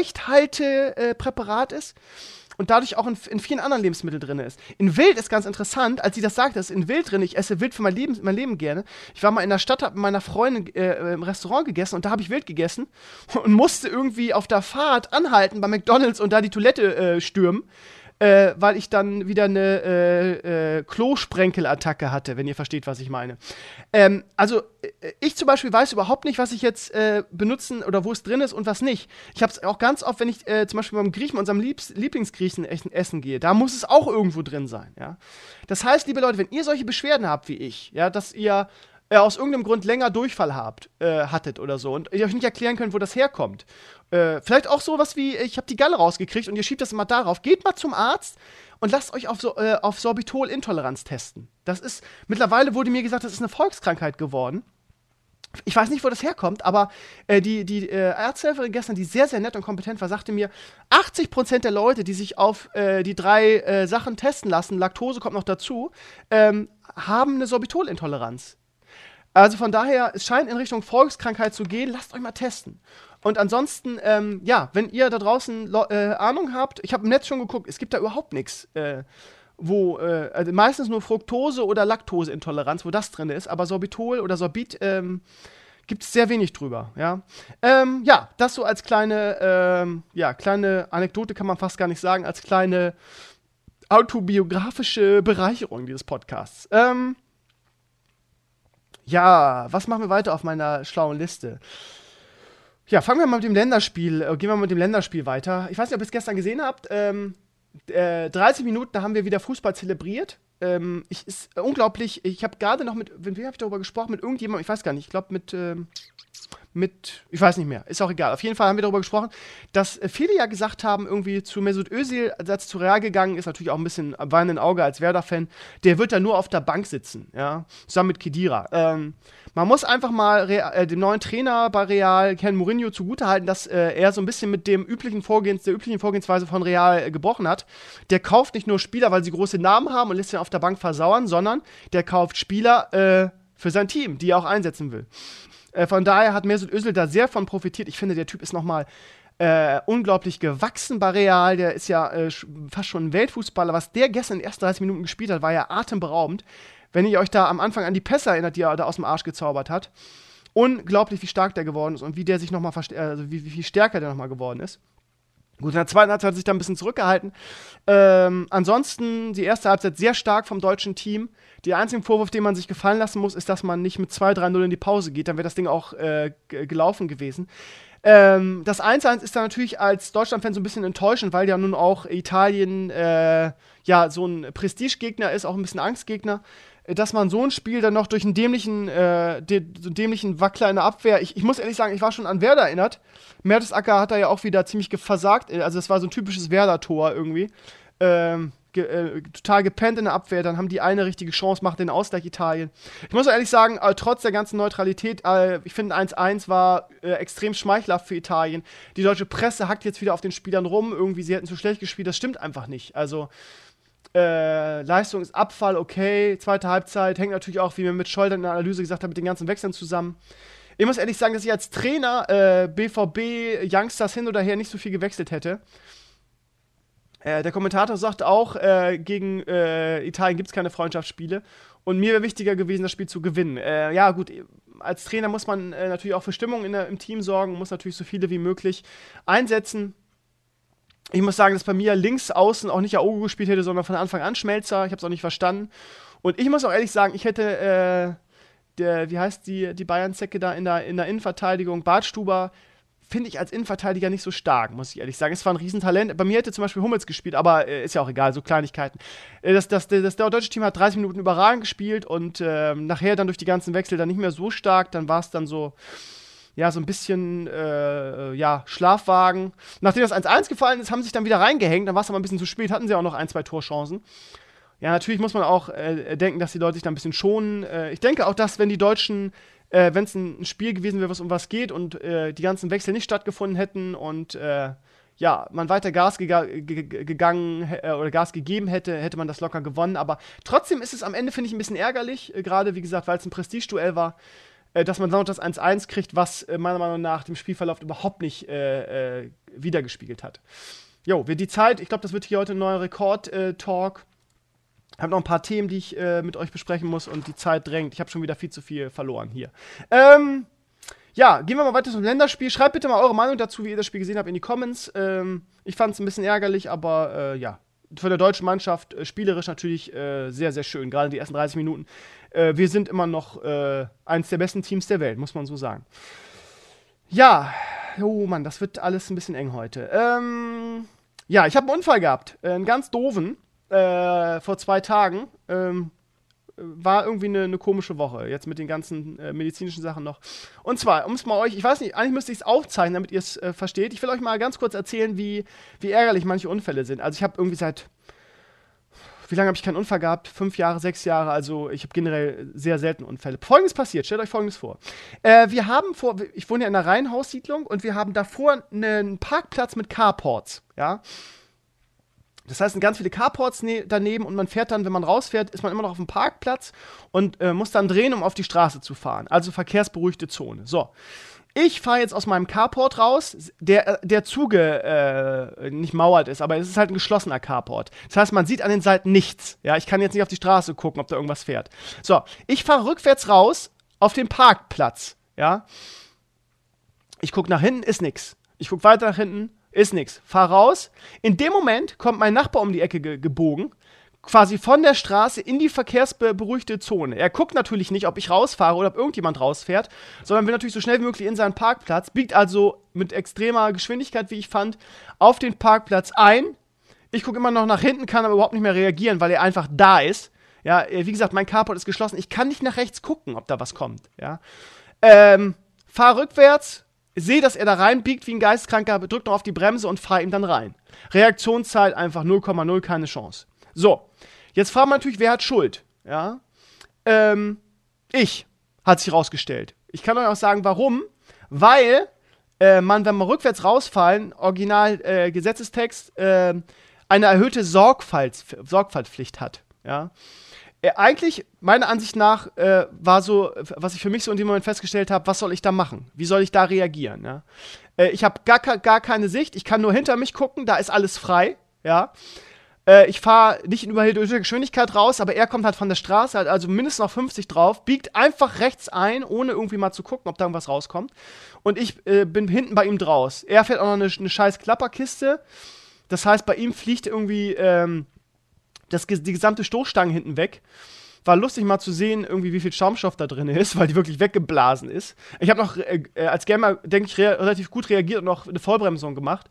Feuchthaltepräparat ist. Und dadurch auch in, in vielen anderen Lebensmitteln drin ist. In Wild ist ganz interessant, als sie das sagte, ist in Wild drin, ich esse Wild für mein Leben, mein Leben gerne. Ich war mal in der Stadt, hab mit meiner Freundin äh, im Restaurant gegessen und da habe ich Wild gegessen und musste irgendwie auf der Fahrt anhalten bei McDonald's und da die Toilette äh, stürmen, äh, weil ich dann wieder eine äh, äh, Klosprenkel-Attacke hatte, wenn ihr versteht, was ich meine. Ähm, also, äh, ich zum Beispiel weiß überhaupt nicht, was ich jetzt äh, benutzen oder wo es drin ist und was nicht. Ich habe es auch ganz oft, wenn ich äh, zum Beispiel beim Griechen, unserem Liebs- Lieblingsgriechen essen, essen gehe, da muss es auch irgendwo drin sein, ja. Das heißt, liebe Leute, wenn ihr solche Beschwerden habt wie ich, ja, dass ihr äh, aus irgendeinem Grund länger Durchfall habt, äh, hattet oder so und ihr euch nicht erklären könnt, wo das herkommt. Äh, vielleicht auch sowas wie, ich habe die Galle rausgekriegt und ihr schiebt das immer darauf. Geht mal zum Arzt und lasst euch auf, so, äh, auf Sorbitol-Intoleranz testen. Das ist, mittlerweile wurde mir gesagt, das ist eine Volkskrankheit geworden. Ich weiß nicht, wo das herkommt, aber äh, die, die äh, Arzthelferin gestern, die sehr, sehr nett und kompetent war, sagte mir, achtzig Prozent der Leute, die sich auf äh, die drei äh, Sachen testen lassen, Laktose kommt noch dazu, ähm, haben eine Sorbitolintoleranz. Also von daher, es scheint in Richtung Volkskrankheit zu gehen, lasst euch mal testen. Und ansonsten, ähm, ja, wenn ihr da draußen äh, Ahnung habt, ich habe im Netz schon geguckt, es gibt da überhaupt nichts, äh, wo, äh, also meistens nur Fructose- oder Laktoseintoleranz, wo das drin ist, aber Sorbitol oder Sorbit ähm, gibt es sehr wenig drüber, ja. Ähm, ja, das so als kleine, ähm, ja, kleine Anekdote kann man fast gar nicht sagen, als kleine autobiografische Bereicherung dieses Podcasts. Ähm, ja, was machen wir weiter auf meiner schlauen Liste? Ja, fangen wir mal mit dem Länderspiel, äh, gehen wir mal mit dem Länderspiel weiter. Ich weiß nicht, ob ihr es gestern gesehen habt, ähm, Äh, dreißig Minuten, da haben wir wieder Fußball zelebriert. Ähm, ich ist äh, unglaublich, ich habe gerade noch mit, mit wem habe ich darüber gesprochen? Mit irgendjemandem, ich weiß gar nicht, ich glaube mit, ähm, mit, ich weiß nicht mehr, ist auch egal. Auf jeden Fall haben wir darüber gesprochen, dass äh, viele ja gesagt haben, irgendwie zu Mesut Özil, als er zu Real gegangen ist, natürlich auch ein bisschen am weinenden Auge als Werder-Fan, der wird da nur auf der Bank sitzen, ja, zusammen mit Khedira. Ähm, man muss einfach mal Real, äh, dem neuen Trainer bei Real, Ken Mourinho, zugutehalten, dass äh, er so ein bisschen mit dem üblichen Vorgehens, der üblichen Vorgehensweise von Real äh, gebrochen hat. Der kauft nicht nur Spieler, weil sie große Namen haben und lässt sie auf der Bank versauern, sondern der kauft Spieler äh, für sein Team, die er auch einsetzen will. Äh, von daher hat Mesut Özil da sehr von profitiert. Ich finde, der Typ ist nochmal äh, unglaublich gewachsen bei Real. Der ist ja äh, fast schon ein Weltfußballer. Was der gestern in den ersten dreißig Minuten gespielt hat, war ja atemberaubend. Wenn ihr euch da am Anfang an die Pässe erinnert, die er da aus dem Arsch gezaubert hat. Unglaublich, wie stark der geworden ist und wie der sich nochmal, verst- also wie, wie viel stärker der nochmal geworden ist. Gut, in der zweiten Halbzeit hat er sich da ein bisschen zurückgehalten. Ähm, ansonsten die erste Halbzeit sehr stark vom deutschen Team. Der einzige Vorwurf, den man sich gefallen lassen muss, ist, dass man nicht mit zwei drei null in die Pause geht. Dann wäre das Ding auch äh, g- gelaufen gewesen. Ähm, das eins eins ist dann natürlich als Deutschland-Fan so ein bisschen enttäuschend, weil ja nun auch Italien äh, ja so ein Prestigegegner ist, auch ein bisschen Angstgegner. Dass man so ein Spiel dann noch durch einen dämlichen, äh, de- so einen dämlichen Wackler in der Abwehr, ich, ich muss ehrlich sagen, ich war schon an Werder erinnert. Mertesacker hat da ja auch wieder ziemlich ge- versagt, also das war so ein typisches Werder-Tor irgendwie. Ähm, ge- äh, total gepennt in der Abwehr, dann haben die eine richtige Chance, macht den Ausgleich Italien. Ich muss auch ehrlich sagen, äh, trotz der ganzen Neutralität, äh, ich finde eins eins war äh, extrem schmeichelhaft für Italien. Die deutsche Presse hackt jetzt wieder auf den Spielern rum, irgendwie, sie hätten zu schlecht gespielt, das stimmt einfach nicht. Also Äh, Leistung ist Abfall, okay. Zweite Halbzeit hängt natürlich auch, wie wir mit Scholder in der Analyse gesagt haben, mit den ganzen Wechseln zusammen. Ich muss ehrlich sagen, dass ich als Trainer äh, B V B, Youngsters hin oder her nicht so viel gewechselt hätte. Äh, der Kommentator sagt auch, äh, gegen äh, Italien gibt es keine Freundschaftsspiele. Und mir wäre wichtiger gewesen, das Spiel zu gewinnen. Äh, ja, gut, als Trainer muss man äh, natürlich auch für Stimmung in der, im Team sorgen, muss natürlich so viele wie möglich einsetzen. Ich muss sagen, dass bei mir links außen auch nicht Aogo gespielt hätte, sondern von Anfang an Schmelzer. Ich habe es auch nicht verstanden. Und ich muss auch ehrlich sagen, ich hätte, äh, der, wie heißt die, die Bayern-Zecke da in der, in der Innenverteidigung, Bartstuber, finde ich als Innenverteidiger nicht so stark, muss ich ehrlich sagen. Es war ein Riesentalent. Bei mir hätte zum Beispiel Hummels gespielt, aber äh, ist ja auch egal, so Kleinigkeiten. Äh, das, das, das, das deutsche Team hat dreißig Minuten überragend gespielt und äh, nachher dann durch die ganzen Wechsel dann nicht mehr so stark. Dann war es dann so, ja, so ein bisschen, äh, ja, Schlafwagen. Nachdem das eins eins gefallen ist, haben sie sich dann wieder reingehängt. Dann war es aber ein bisschen zu spät, hatten sie auch noch ein, zwei Torchancen. Ja, natürlich muss man auch äh, denken, dass die Leute sich da ein bisschen schonen. Äh, ich denke auch, dass, wenn die Deutschen, äh, wenn es ein Spiel gewesen wäre, was um was geht und äh, die ganzen Wechsel nicht stattgefunden hätten und äh, ja, man weiter Gas gega- ge- gegangen äh, oder Gas gegeben hätte, hätte man das locker gewonnen. Aber trotzdem ist es am Ende, finde ich, ein bisschen ärgerlich, äh, gerade, wie gesagt, weil es ein Prestigeduell war, dass man dann das eins eins kriegt, was äh, meiner Meinung nach dem Spielverlauf überhaupt nicht äh, äh, wiedergespiegelt hat. Jo, wir die Zeit, ich glaube, das wird hier heute ein neuer Rekord-Talk. Ich habe noch ein paar Themen, die ich äh, mit euch besprechen muss und die Zeit drängt. Ich habe schon wieder viel zu viel verloren hier. Ähm, ja, gehen wir mal weiter zum Länderspiel. Schreibt bitte mal eure Meinung dazu, wie ihr das Spiel gesehen habt, in die Comments. Ähm, ich fand es ein bisschen ärgerlich, aber äh, ja, für die deutsche Mannschaft äh, spielerisch natürlich äh, sehr, sehr schön. Gerade die ersten dreißig Minuten. Äh, wir sind immer noch äh, eines der besten Teams der Welt, muss man so sagen. Ja, oh Mann, das wird alles ein bisschen eng heute. Ähm, ja, ich habe einen Unfall gehabt. Äh, einen ganz doofen. Äh, vor zwei Tagen. Ähm, war irgendwie eine, eine komische Woche, jetzt mit den ganzen äh, medizinischen Sachen noch. Und zwar, um es mal euch, ich weiß nicht, eigentlich müsste ich es aufzeichnen, damit ihr es äh, versteht. Ich will euch mal ganz kurz erzählen, wie, wie ärgerlich manche Unfälle sind. Also ich habe irgendwie seit, wie lange habe ich keinen Unfall gehabt? Fünf Jahre, sechs Jahre, also ich habe generell sehr selten Unfälle. Folgendes passiert, stellt euch Folgendes vor. Äh, wir haben vor, ich wohne ja in einer Reihenhaussiedlung und wir haben davor einen Parkplatz mit Carports, ja. Das heißt, sind ganz viele Carports ne- daneben und man fährt dann, wenn man rausfährt, ist man immer noch auf dem Parkplatz und äh, muss dann drehen, um auf die Straße zu fahren. Also verkehrsberuhigte Zone. So. Ich fahre jetzt aus meinem Carport raus, der, der zuge, äh, nicht mauert ist, aber es ist halt ein geschlossener Carport. Das heißt, man sieht an den Seiten nichts. Ja, ich kann jetzt nicht auf die Straße gucken, ob da irgendwas fährt. So, ich fahre rückwärts raus auf den Parkplatz. Ja. Ich gucke nach hinten, ist nix. Ich gucke weiter nach hinten, ist nix. Fahr raus. In dem Moment kommt mein Nachbar um die Ecke ge- gebogen, quasi von der Straße in die verkehrsberuhigte Zone. Er guckt natürlich nicht, ob ich rausfahre oder ob irgendjemand rausfährt, sondern will natürlich so schnell wie möglich in seinen Parkplatz, biegt also mit extremer Geschwindigkeit, wie ich fand, auf den Parkplatz ein. Ich gucke immer noch nach hinten, kann aber überhaupt nicht mehr reagieren, weil er einfach da ist. Ja, wie gesagt, mein Carport ist geschlossen. Ich kann nicht nach rechts gucken, ob da was kommt. Ja, ähm, fahr rückwärts. Sehe, dass er da reinbiegt wie ein Geisteskranker, drückt noch auf die Bremse und fahr ihm dann rein. Reaktionszeit einfach null Komma null, keine Chance. So, jetzt fragen wir natürlich, wer hat Schuld? Ja, ähm, ich, hat sich rausgestellt. Ich kann euch auch sagen, warum. Weil äh, man, wenn wir rückwärts rausfallen, original äh, Gesetzestext, äh, eine erhöhte Sorgfalts- Sorgfaltspflicht hat. Ja. Äh, eigentlich, meiner Ansicht nach, äh, war so, was ich für mich so in dem Moment festgestellt habe, was soll ich da machen? Wie soll ich da reagieren? Ja? Äh, ich habe gar, gar keine Sicht, ich kann nur hinter mich gucken, da ist alles frei. Ja? Äh, ich fahre nicht in überhöhter Geschwindigkeit raus, aber er kommt halt von der Straße, halt also mindestens noch fünfzig drauf, biegt einfach rechts ein, ohne irgendwie mal zu gucken, ob da irgendwas rauskommt. Und ich äh, bin hinten bei ihm draus. Er fährt auch noch eine, eine scheiß Klapperkiste. Das heißt, bei ihm fliegt irgendwie ähm, Das, die gesamte Stoßstange hinten weg. War lustig mal zu sehen, irgendwie wie viel Schaumstoff da drin ist, weil die wirklich weggeblasen ist. Ich habe noch äh, als Gamer, denke ich, re- relativ gut reagiert und noch eine Vollbremsung gemacht.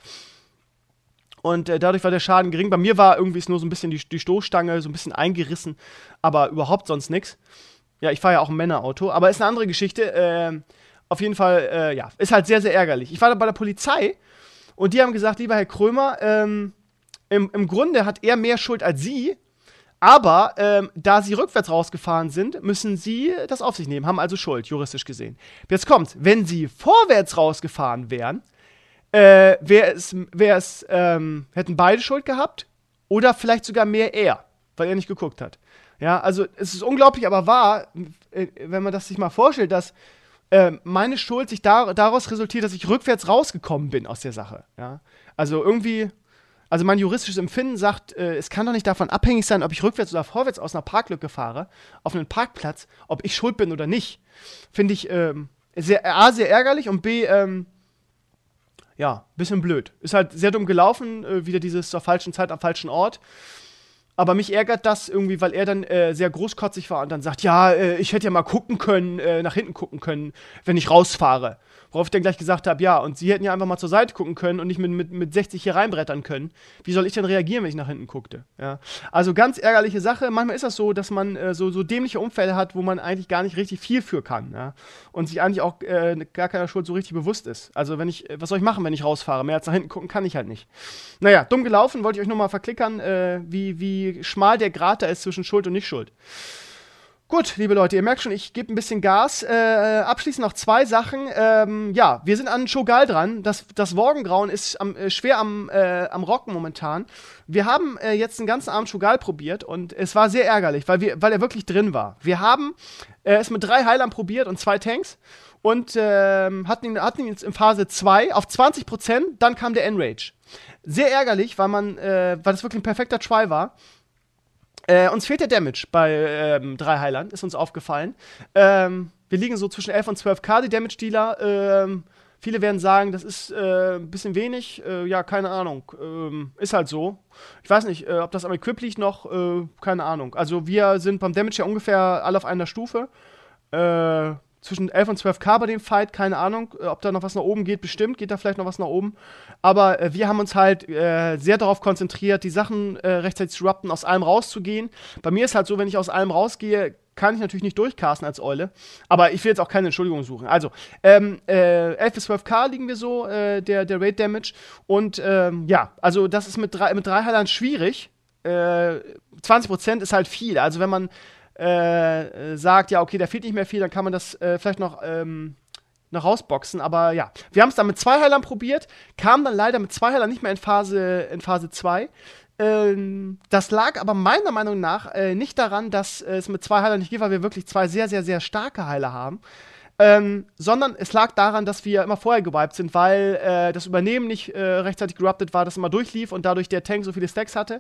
Und äh, dadurch war der Schaden gering. Bei mir war irgendwie nur so ein bisschen die, die Stoßstange so ein bisschen eingerissen, aber überhaupt sonst nichts. Ja, ich fahre ja auch ein Männerauto, aber ist eine andere Geschichte. Äh, auf jeden Fall, äh, ja, ist halt sehr, sehr ärgerlich. Ich war da bei der Polizei und die haben gesagt, lieber Herr Krömer, ähm, Im, Im Grunde hat er mehr Schuld als Sie, aber ähm, da Sie rückwärts rausgefahren sind, müssen Sie das auf sich nehmen, haben also Schuld, juristisch gesehen. Jetzt kommt's, wenn Sie vorwärts rausgefahren wären, äh, wär es, wär es, ähm, hätten beide Schuld gehabt oder vielleicht sogar mehr er, weil er nicht geguckt hat. Ja, also es ist unglaublich, aber wahr, äh, wenn man das sich mal vorstellt, dass äh, meine Schuld sich dar- daraus resultiert, dass ich rückwärts rausgekommen bin aus der Sache. Ja, also irgendwie. Also mein juristisches Empfinden sagt, äh, es kann doch nicht davon abhängig sein, ob ich rückwärts oder vorwärts aus einer Parklücke fahre, auf einen Parkplatz, ob ich schuld bin oder nicht. Finde ich ähm, sehr, A, sehr ärgerlich und B, ähm, ja, bisschen blöd. Ist halt sehr dumm gelaufen, äh, wieder dieses zur falschen Zeit am falschen Ort. Aber mich ärgert das irgendwie, weil er dann äh, sehr großkotzig war und dann sagt, ja, äh, ich hätte ja mal gucken können, äh, nach hinten gucken können, wenn ich rausfahre. Worauf ich dann gleich gesagt habe, ja, und sie hätten ja einfach mal zur Seite gucken können und nicht mit, mit, mit sechzig hier reinbrettern können. Wie soll ich denn reagieren, wenn ich nach hinten guckte? Ja. Also ganz ärgerliche Sache. Manchmal ist das so, dass man äh, so, so dämliche Unfälle hat, wo man eigentlich gar nicht richtig viel für kann. Ja. Und sich eigentlich auch äh, gar keiner Schuld so richtig bewusst ist. Also wenn ich, was soll ich machen, wenn ich rausfahre? Mehr als nach hinten gucken kann ich halt nicht. Naja, dumm gelaufen, wollte ich euch nur mal verklickern, äh, wie, wie schmal der Grat da ist zwischen Schuld und Nicht-Schuld. Gut, liebe Leute, ihr merkt schon, ich gebe ein bisschen Gas. Äh, abschließend noch zwei Sachen. Ähm, ja, wir sind an Chogal dran. Das, das Morgengrauen ist am, äh, schwer am, äh, am Rocken momentan. Wir haben äh, jetzt den ganzen Abend Chogal probiert und es war sehr ärgerlich, weil, wir, weil er wirklich drin war. Wir haben äh, es mit drei Heilern probiert und zwei Tanks und äh, hatten, ihn, hatten ihn jetzt in Phase zwei auf zwanzig Prozent, dann kam der Enrage. Sehr ärgerlich, weil, man, äh, weil das wirklich ein perfekter Try war. Äh, uns fehlt der Damage bei ähm, drei Heilern, ist uns aufgefallen. Ähm, wir liegen so zwischen elf und zwölf K, die Damage-Dealer. Ähm, viele werden sagen, das ist äh, ein bisschen wenig. Äh, ja, keine Ahnung. Ähm, ist halt so. Ich weiß nicht, äh, ob das am Equip liegt noch. Äh, keine Ahnung. Also wir sind beim Damage ja ungefähr alle auf einer Stufe. Äh, zwischen elf und zwölf K bei dem Fight, keine Ahnung, äh, ob da noch was nach oben geht, bestimmt geht da vielleicht noch was nach oben. Aber äh, wir haben uns halt äh, sehr darauf konzentriert, die Sachen äh, rechtzeitig zu disrupten, aus allem rauszugehen. Bei mir ist halt so, wenn ich aus allem rausgehe, kann ich natürlich nicht durchcasten als Eule. Aber ich will jetzt auch keine Entschuldigung suchen. Also, ähm, äh, elf bis zwölf K liegen wir so, äh, der, der Raid Damage. Und ähm, ja, also das ist mit drei, mit drei Heilern schwierig. Äh, zwanzig Prozent ist halt viel. Also wenn man äh, sagt, ja, okay, da fehlt nicht mehr viel, dann kann man das äh, vielleicht noch, ähm, noch rausboxen. Aber ja, wir haben es dann mit zwei Heilern probiert, kamen dann leider mit zwei Heilern nicht mehr in Phase, in Phase zwei. Ähm, das lag aber meiner Meinung nach äh, nicht daran, dass äh, es mit zwei Heilern nicht geht, weil wir wirklich zwei sehr, sehr, sehr starke Heiler haben. Ähm, sondern es lag daran, dass wir immer vorher gewiped sind, weil äh, das Übernehmen nicht äh, rechtzeitig geruptet war, das immer durchlief und dadurch der Tank so viele Stacks hatte.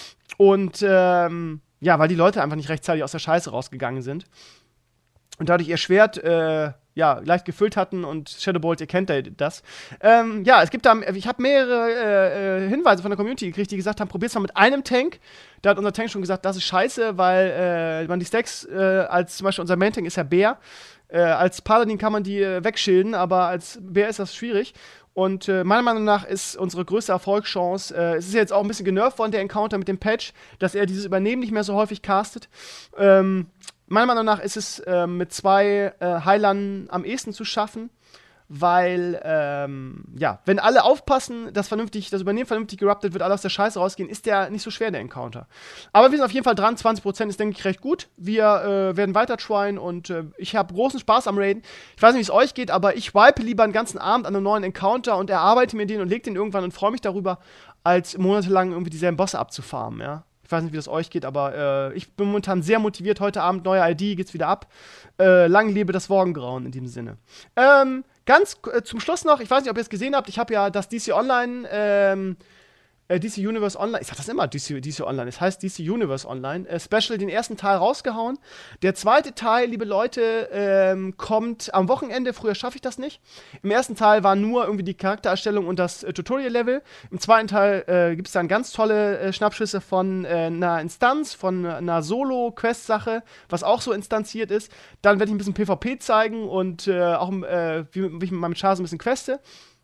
Und ähm, ja, weil die Leute einfach nicht rechtzeitig aus der Scheiße rausgegangen sind. Und dadurch ihr Schwert äh, ja, leicht gefüllt hatten und Shadowbolt, ihr kennt das. Ähm, ja, es gibt da, ich habe mehrere äh, Hinweise von der Community gekriegt, die gesagt haben, probier's mal mit einem Tank. Da hat unser Tank schon gesagt, das ist scheiße, weil äh, man die Stacks, äh, als zum Beispiel unser Main-Tank ist ja Bär. Äh, als Paladin kann man die äh, wegschilden, aber als Bär ist das schwierig. Und äh, meiner Meinung nach ist unsere größte Erfolgschance, äh, es ist jetzt auch ein bisschen genervt worden, der Encounter mit dem Patch, dass er dieses Übernehmen nicht mehr so häufig castet. Ähm, meiner Meinung nach ist es äh, mit zwei äh, Heilern am ehesten zu schaffen, weil, ähm, ja, wenn alle aufpassen, dass vernünftig, das Übernehmen vernünftig geruptet wird, alle aus der Scheiße rausgehen, ist der nicht so schwer, der Encounter. Aber wir sind auf jeden Fall dran, zwanzig Prozent ist, denke ich, recht gut. Wir äh, werden weiter tryen und äh, ich habe großen Spaß am Raiden. Ich weiß nicht, wie es euch geht, aber ich wipe lieber einen ganzen Abend an einem neuen Encounter und erarbeite mir den und lege den irgendwann und freue mich darüber, als monatelang irgendwie dieselben Bosse abzufarmen, ja. Ich weiß nicht, wie das euch geht, aber äh, ich bin momentan sehr motiviert. Heute Abend, neue I D, geht's wieder ab. Äh, lang lebe das Morgengrauen in diesem Sinne. Ähm, ganz äh, zum Schluss noch, ich weiß nicht, ob ihr es gesehen habt, ich habe ja das D C Online, ähm, äh, D C Universe Online, ich sag das immer, D C, D C Online, es heißt D C Universe Online, äh, Special, den ersten Teil rausgehauen. Der zweite Teil, liebe Leute, ähm, kommt am Wochenende, früher schaffe ich das nicht. Im ersten Teil war nur irgendwie die Charaktererstellung und das äh, Tutorial-Level. Im zweiten Teil äh, gibt es dann ganz tolle äh, Schnappschüsse von äh, einer Instanz, von einer Solo-Quest-Sache, was auch so instanziert ist. Dann werde ich ein bisschen PvP zeigen und äh, auch äh, wie, wie ich mit meinem Char so ein bisschen queste.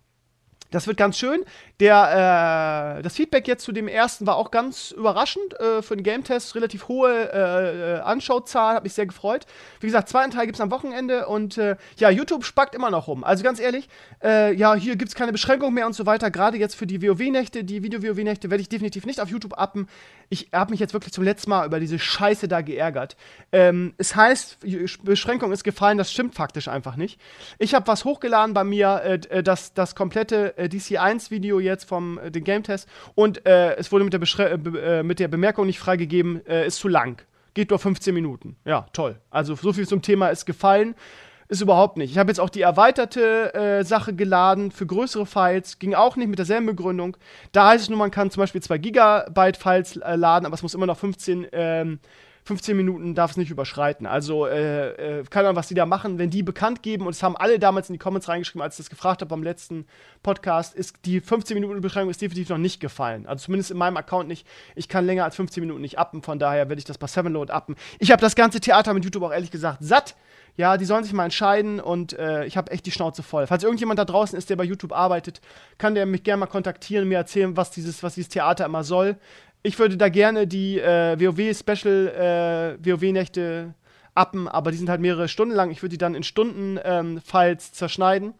Das wird ganz schön. Der, äh, das Feedback jetzt zu dem ersten war auch ganz überraschend äh, für den Game-Test. Relativ hohe äh, Anschauzahl, hat mich sehr gefreut. Wie gesagt, zweiten Teil gibt's am Wochenende und äh, ja, YouTube spackt immer noch rum. Also ganz ehrlich, äh, ja, hier gibt's keine Beschränkung mehr und so weiter. Gerade jetzt für die WoW-Nächte, die Video-WoW-Nächte werde ich definitiv nicht auf YouTube appen. Ich habe mich jetzt wirklich zum letzten Mal über diese Scheiße da geärgert. Ähm, es heißt, Beschränkung ist gefallen, das stimmt faktisch einfach nicht. Ich habe was hochgeladen bei mir, äh, das, das komplette D C eins Video jetzt vom äh, den Game-Test und äh, es wurde mit der, Beschre- äh, be- äh, mit der Bemerkung nicht freigegeben, äh, ist zu lang. Geht nur fünfzehn Minuten. Ja, toll. Also so viel zum Thema ist gefallen. Ist überhaupt nicht. Ich habe jetzt auch die erweiterte äh, Sache geladen für größere Files. Ging auch nicht mit derselben Begründung. Da heißt es nur, man kann zum Beispiel zwei Gigabyte Files äh, laden, aber es muss immer noch fünfzehn, ähm, fünfzehn Minuten darf es nicht überschreiten. Also, äh, äh, keine Ahnung, was die da machen, wenn die bekannt geben, und es haben alle damals in die Comments reingeschrieben, als ich das gefragt habe beim letzten Podcast, ist die fünfzehn Minuten Beschränkung ist definitiv noch nicht gefallen. Also zumindest in meinem Account nicht. Ich kann länger als fünfzehn Minuten nicht appen, von daher werde ich das bei Sevenload appen. Ich habe das ganze Theater mit YouTube auch ehrlich gesagt satt. Ja, die sollen sich mal entscheiden und äh, ich habe echt die Schnauze voll. Falls irgendjemand da draußen ist, der bei YouTube arbeitet, kann der mich gerne mal kontaktieren und mir erzählen, was dieses, was dieses Theater immer soll. Ich würde da gerne die äh, WoW-Special äh, WoW-Nächte appen, aber die sind halt mehrere Stunden lang. Ich würde die dann in Stunden-Files ähm, zerschneiden.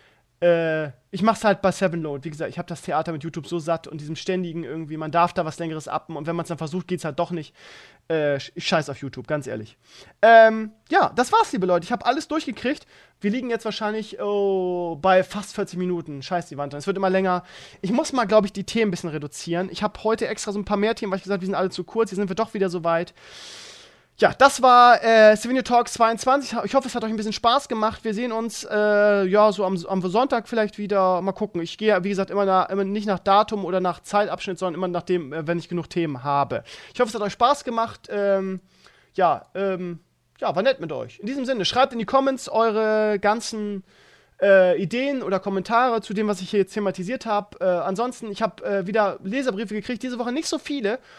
Äh, ich mach's halt bei Sevenload. Wie gesagt, ich habe das Theater mit YouTube so satt und diesem ständigen irgendwie, man darf da was Längeres appen und wenn man es dann versucht, geht's halt doch nicht. Äh, ich scheiß auf YouTube, ganz ehrlich. Ähm, ja, das war's, liebe Leute. Ich habe alles durchgekriegt. Wir liegen jetzt wahrscheinlich oh, bei fast vierzig Minuten. Scheiß die Wand. Es wird immer länger. Ich muss mal, glaube ich, die Themen ein bisschen reduzieren. Ich habe heute extra so ein paar mehr Themen, weil ich gesagt habe, wir sind alle zu kurz. Hier sind wir doch wieder so weit. Ja, das war äh, Stevenio Talks zweiundzwanzig. Ich hoffe, es hat euch ein bisschen Spaß gemacht. Wir sehen uns äh, ja so am, am Sonntag vielleicht wieder. Mal gucken. Ich gehe, wie gesagt, immer, nach, immer nicht nach Datum oder nach Zeitabschnitt, sondern immer nach dem, äh, wenn ich genug Themen habe. Ich hoffe, es hat euch Spaß gemacht. Ähm, ja, ähm, ja, war nett mit euch. In diesem Sinne, schreibt in die Comments eure ganzen äh, Ideen oder Kommentare zu dem, was ich hier jetzt thematisiert habe. Äh, ansonsten, ich habe äh, wieder Leserbriefe gekriegt. Diese Woche nicht so viele.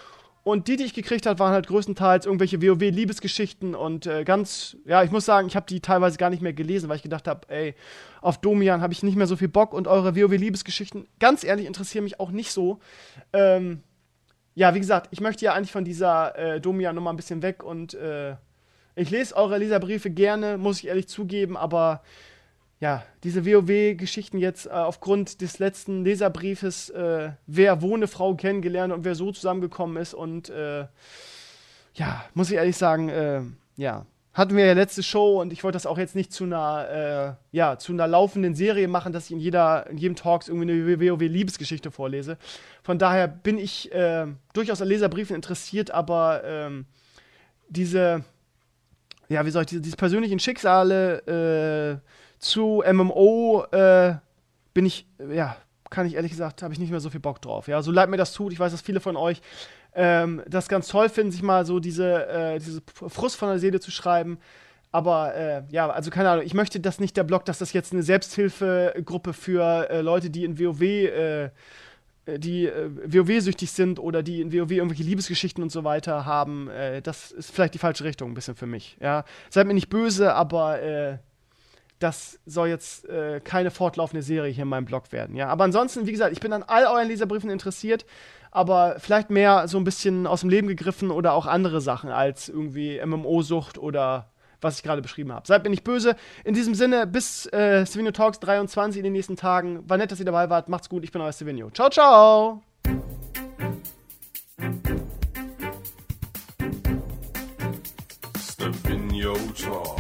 Und die, die ich gekriegt habe, waren halt größtenteils irgendwelche WoW-Liebesgeschichten und äh, ganz, ja, ich muss sagen, ich habe die teilweise gar nicht mehr gelesen, weil ich gedacht habe, ey, auf Domian habe ich nicht mehr so viel Bock und eure WoW-Liebesgeschichten, ganz ehrlich, interessieren mich auch nicht so. Ähm, ja, wie gesagt, ich möchte ja eigentlich von dieser äh, Domian-Nummer ein bisschen weg und äh, ich lese eure Leserbriefe gerne, muss ich ehrlich zugeben, aber ja, diese WoW-Geschichten jetzt äh, aufgrund des letzten Leserbriefes, äh, wer wo eine Frau kennengelernt und wer so zusammengekommen ist und äh, ja, muss ich ehrlich sagen, äh, ja, hatten wir ja letzte Show und ich wollte das auch jetzt nicht zu einer, äh, ja, zu einer laufenden Serie machen, dass ich in jeder, in jedem Talks irgendwie eine WoW-Liebesgeschichte vorlese. Von daher bin ich äh, durchaus an Leserbriefen interessiert, aber ähm, diese, ja, wie soll ich, diese, diese persönlichen Schicksale, äh, zu M M O äh, bin ich, ja, kann ich ehrlich gesagt, habe ich nicht mehr so viel Bock drauf. Ja, so leid mir das tut. Ich weiß, dass viele von euch ähm, das ganz toll finden, sich mal so diese, äh, diese Frust von der Seele zu schreiben. Aber äh, ja, also keine Ahnung, ich möchte das nicht der Blog, dass das jetzt eine Selbsthilfegruppe für äh, Leute, die in WoW, äh, die äh, WoW-süchtig sind oder die in WoW irgendwelche Liebesgeschichten und so weiter haben. Äh, das ist vielleicht die falsche Richtung ein bisschen für mich. Ja, seid mir nicht böse, aber äh, das soll jetzt äh, keine fortlaufende Serie hier in meinem Blog werden, ja. Aber ansonsten, wie gesagt, ich bin an all euren Leserbriefen interessiert, aber vielleicht mehr so ein bisschen aus dem Leben gegriffen oder auch andere Sachen als irgendwie M M O-Sucht oder was ich gerade beschrieben habe. Seid mir nicht böse. In diesem Sinne, bis äh, Stevenio Talks dreiundzwanzig in den nächsten Tagen. War nett, dass ihr dabei wart. Macht's gut, ich bin euer Stevenio. Ciao, ciao! Stevenio Talks.